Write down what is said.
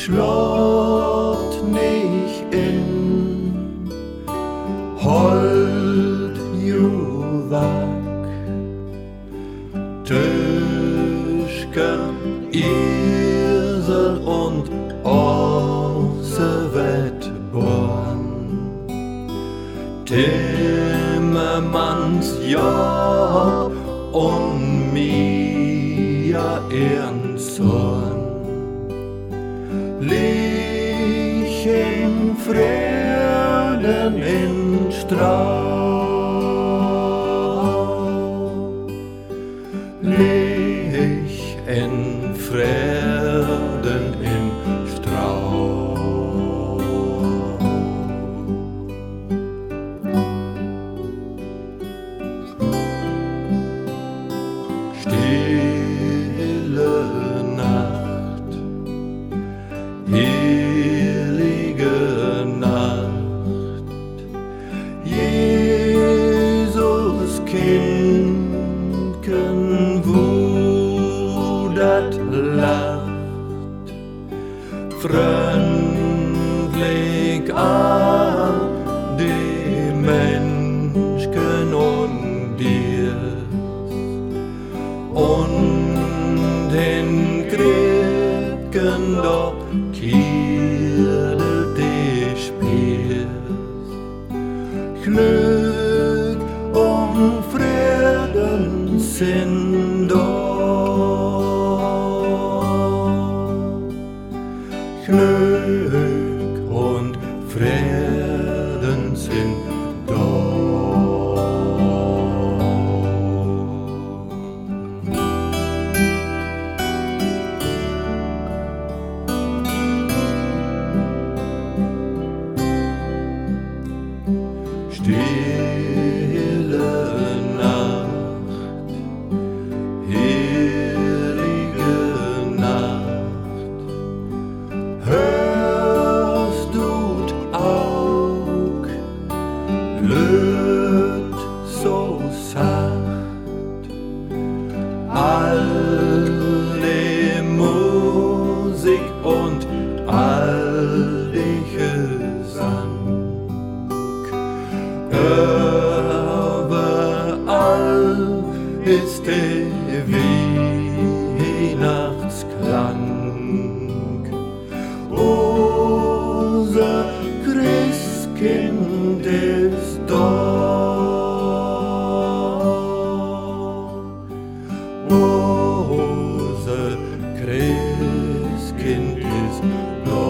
schlaft nicht in, hold you wach, Tischken, Esel und Osewetborn, Timmermans Job und Mia ihren Zorn. Lich in Frieden in Straub, lich in Frieden in Straub. Stille Nacht, heilige Nacht, Jesus Kindken, wo dat lacht, freundlich an die Menschen und dir und den Kriegen doch Kiel dich spielst. Glück und Frieden sind da. Glück und Frieden sind da. Stille Nacht, heilige Nacht, hörst du't auch, löt so sacht, all die Musik und all die Gesang. Überall ist der Weihnachtsklang. Unser Christkind ist da. Unser Christkind ist da.